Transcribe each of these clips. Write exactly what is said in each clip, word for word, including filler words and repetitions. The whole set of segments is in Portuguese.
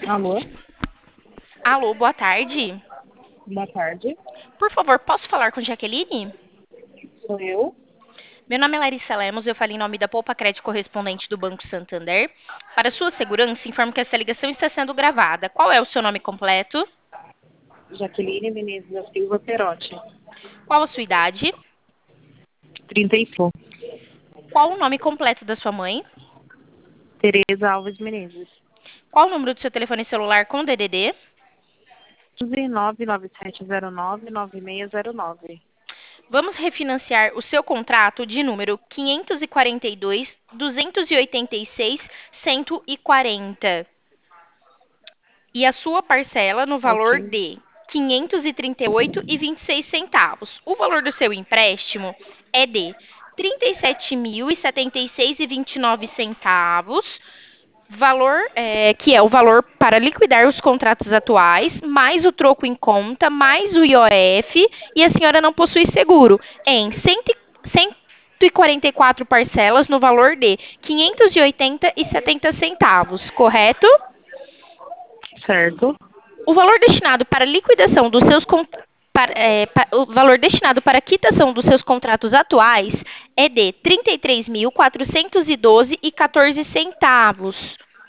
Alô, Alô, boa tarde. boa tarde. Por favor, posso falar com Jaqueline? Sou eu, Meu nome é Larissa Lemos, eu falo em nome da Poupa Crédito correspondente do Banco Santander. Para sua segurança, informo que essa ligação está sendo gravada. Qual é o seu nome completo? Jaqueline Menezes da Silva Perotti. Qual a sua idade? trinta e cinco. Qual o nome completo da sua mãe? Tereza Alves Menezes. Qual o número do seu telefone celular com D D D? nove nove sete zero nove nove seis zero nove. Vamos refinanciar o seu contrato de número quinhentos e quarenta e dois, duzentos e oitenta e seis, cento e quarenta. E a sua parcela no valor Ok, de quinhentos e trinta e oito e vinte e seis centavos. O valor do seu empréstimo é de trinta e sete mil e setenta e seis e vinte e nove centavos, valor é, que é o valor para liquidar os contratos atuais, mais o troco em conta, mais o I O F, e a senhora não possui seguro, em cento e cento e quarenta e quatro parcelas no valor de quinhentos e oitenta e setenta centavos, correto? certo, O valor destinado para liquidação dos seus con- para, é, pa- o valor destinado para quitação dos seus contratos atuais é de trinta e três mil quatrocentos e doze e quatorze centavos.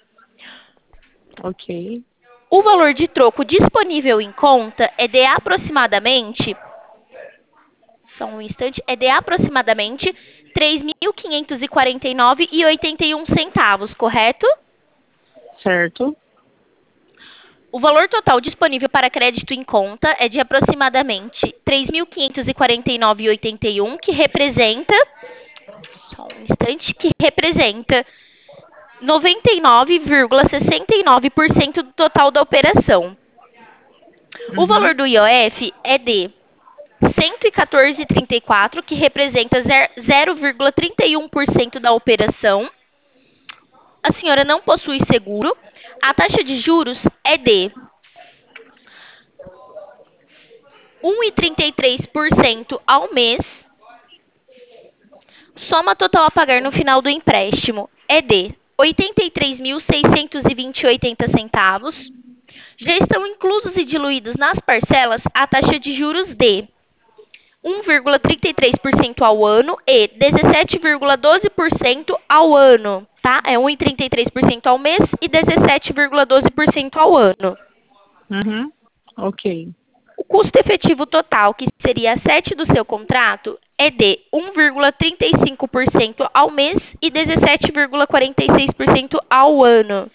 ok, O valor de troco disponível em conta é de aproximadamente, só um instante, é de aproximadamente três mil quinhentos e quarenta e nove e oitenta e um centavos, correto? certo, O valor total disponível para crédito em conta é de aproximadamente três mil quinhentos e quarenta e nove e oitenta e um, que representa, só um instante, que representa noventa e nove vírgula sessenta e nove por cento do total da operação. O uhum, valor do I O F é de cento e quatorze vírgula trinta e quatro, que representa zero vírgula trinta e um por cento da operação. A senhora não possui seguro. A taxa de juros é de um vírgula trinta e três por cento ao mês. Soma total a pagar no final do empréstimo é de oitenta e três mil seiscentos e vinte e oitenta centavos. Já estão inclusos e diluídos nas parcelas a taxa de juros de um vírgula trinta e três por cento ao ano e dezessete vírgula doze por cento ao ano, tá? É um vírgula trinta e três por cento ao mês e dezessete vírgula doze por cento ao ano. uhum, ok, O custo efetivo total, que seria a sete do seu contrato, é de um vírgula trinta e cinco por cento ao mês e dezessete vírgula quarenta e seis por cento ao ano.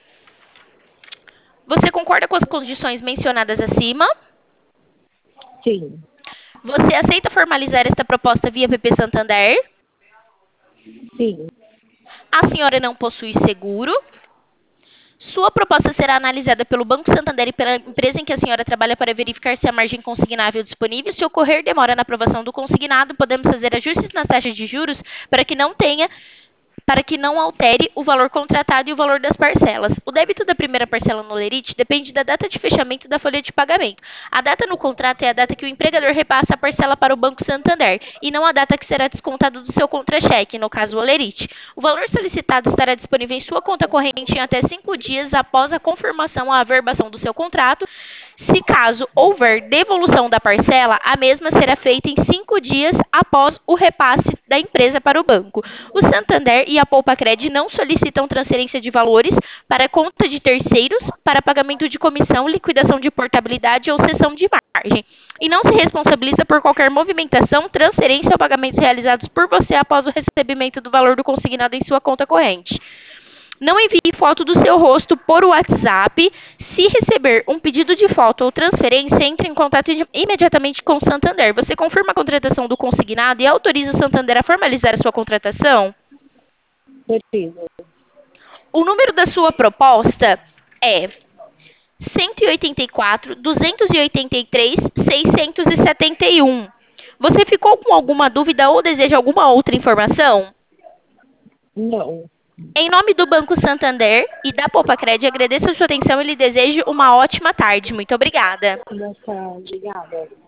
Você concorda com as condições mencionadas acima? sim, Você aceita formalizar esta proposta via P P Santander? sim, A senhora não possui seguro. Sua proposta será analisada pelo Banco Santander e pela empresa em que a senhora trabalha para verificar se a margem consignável é disponível. Se ocorrer demora na aprovação do consignado, podemos fazer ajustes nas taxas de juros para que não tenha para que não altere o valor contratado e o valor das parcelas. O débito da primeira parcela no Lerite depende da data de fechamento da folha de pagamento. A data no contrato é a data que o empregador repassa a parcela para o Banco Santander e não a data que será descontada do seu contra-cheque, no caso o Lerite. O valor solicitado estará disponível em sua conta corrente em até cinco dias após a confirmação à averbação do seu contrato. Se caso houver devolução da parcela, a mesma será feita em cinco dias após o repasse da empresa para o banco. O Santander e a Poupa-Cred não solicitam transferência de valores para conta de terceiros para pagamento de comissão, liquidação de portabilidade ou cessão de margem. E não se responsabiliza por qualquer movimentação, transferência ou pagamentos realizados por você após o recebimento do valor do consignado em sua conta corrente. Não envie foto do seu rosto por WhatsApp. Se receber um pedido de foto ou transferência, entre em contato imediatamente com o Santander. Você confirma a contratação do consignado e autoriza o Santander a formalizar a sua contratação? preciso, O número da sua proposta é cento e oitenta e quatro, duzentos e oitenta e três, seiscentos e setenta e um. Você ficou com alguma dúvida ou deseja alguma outra informação? não, Em nome do Banco Santander e da Poupa-Cred, agradeço a sua atenção e lhe desejo uma ótima tarde. Muito obrigada. boa tarde, obrigada.